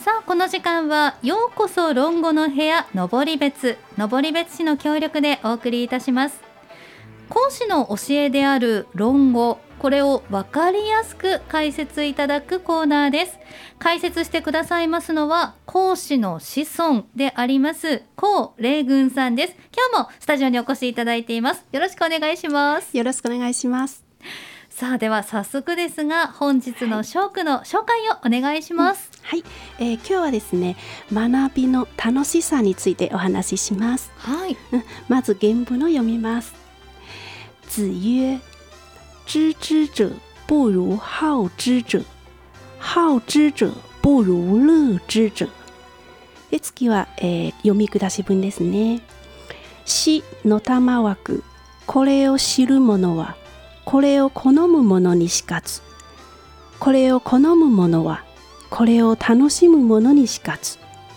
さあこの時間はようこそ論語の部屋登別市の協力でお送りいたします。講師の教えである論語、これを分かりやすく解説いただくコーナーです。解説してくださいますのは講師の子孫であります高麗軍さんです。今日もスタジオにお越しいただいています。よろしくお願いします。 よろしくお願いします。 さあでは早速ですが本日の小句の紹介をお願いします。 はい、今日はですね、学びの楽しさについてお話しします。 はい、 まず原文を読みます。子曰、知之者不如好之者、好之者不如樂之者。で次は、読み下し文ですね。死の玉枠、これを知る者はこれを好む者にしかず、これを好む者はこれを楽しむ者にしかず。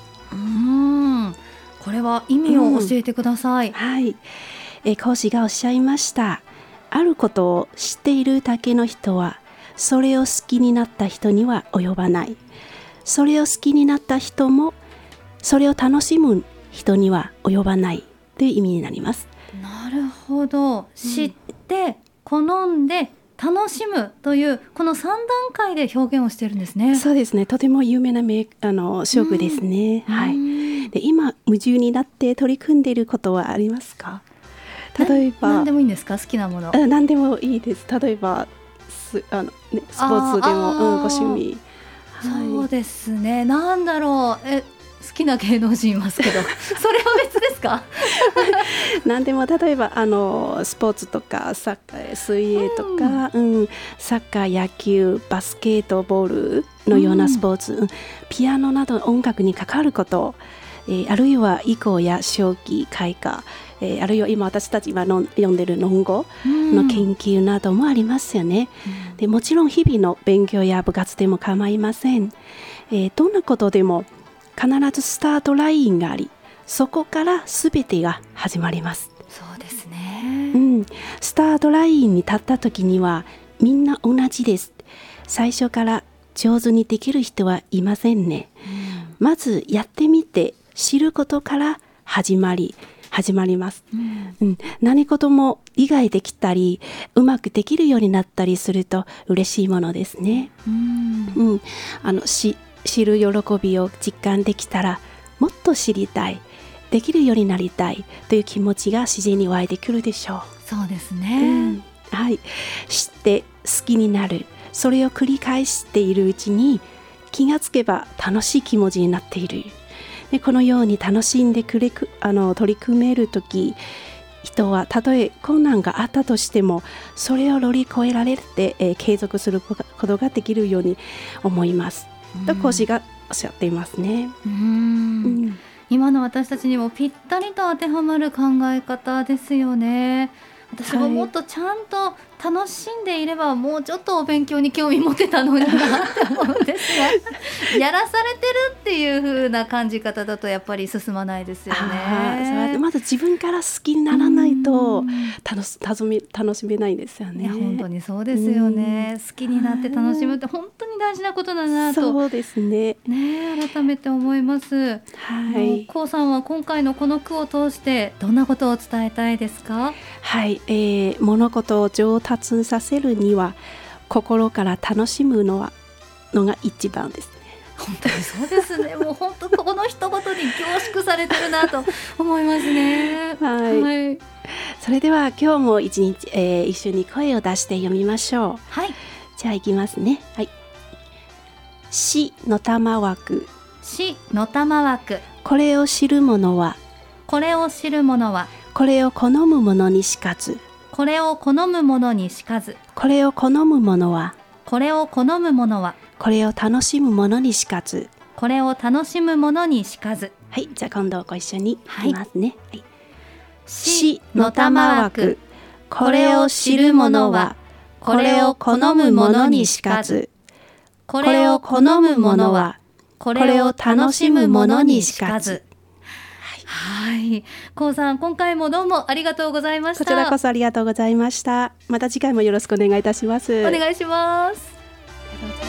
これは意味を教えてください。 はい、講師がおっしゃいました。あることを知っているだけの人はそれを好きになった人には及ばない。それを好きになった人もそれを楽しむ人には及ばないという意味になります。 なるほど、知って好んで楽しむというこの3段階で表現をしているんですね。 そうですね、とても有名な小句ですね。はい、で今夢中になって取り組んでいることはありますか？例えば何でもいいんですか？好きなもの。 何でもいいです。例えばスポーツでも、ご趣味。 そうですね、なんだろう、好きな芸能人いますけどそれは別ですか？ 何でも、例えばスポーツとかサッカー、水泳とか、サッカー、野球、バスケットボールのようなスポーツ、ピアノなど音楽に関わること、あるいは囲碁や将棋、絵画、あるいは今私たちが読んでいる論語の研究などもありますよね。でもちろん日々の勉強や部活でも構いません。どんなことでも必ずスタートラインがあり、そこから全てが始まります。 そうですね、 スタートラインに立った時にはみんな同じです。最初から上手にできる人はいませんね。まずやってみて知ることから始まります。何事も理解できたりうまくできるようになったりすると嬉しいものですね。知る喜びを実感できたらもっと知りたい、できるようになりたいという気持ちが自然に湧いてくるでしょう。 そうですね、 はい、知って好きになる、それを繰り返しているうちに気がつけば楽しい気持ちになっている。でこのように楽しんで取り組めるとき、人はたとえ困難があったとしてもそれを乗り越えられて、継続することができるように思いますと講師がおっしゃっていますね。 今の私たちにもぴったりと当てはまる考え方ですよね。私ももっとちゃんと楽しんでいれば、もうちょっとお勉強に興味持てたのになって思うんですがやらされてるっていう風な感じ方だとやっぱり進まないですよね。 まず自分から好きにならないと楽しめないんですよね。 本当にそうですよね。好きになって楽しむって本当に大事なことだなと、 そうですね、 改めて思います。コウさんは今回のこの句を通してどんなことを伝えたいですか？ はい、物事を上達させるには心から楽しむのが一番ですね。 本当にそうですね。もう本当この一言に凝縮されてるなと思いますね。はい、 それでは今日も一日、一緒に声を出して読みましょう。 はい、 じゃあいきますね。はい、死の玉枠、 死の玉枠、 これを知る者はこれを知る者はこれを好む者にしかず、 これを好む者にしかず、 これを好む者はこれを好む者はこれを楽しむ者にしかず、 これを楽しむ者にしかず。 はい、じゃあ今度ご一緒にいきますね。はい、 死の玉枠、これを知る者はこれを好む者にしかず、これを好む者はこれを楽しむ者にしかず。はい、コウさん、今回もどうもありがとうございました。 こちらこそありがとうございました。また次回もよろしくお願いいたします。 お願いします。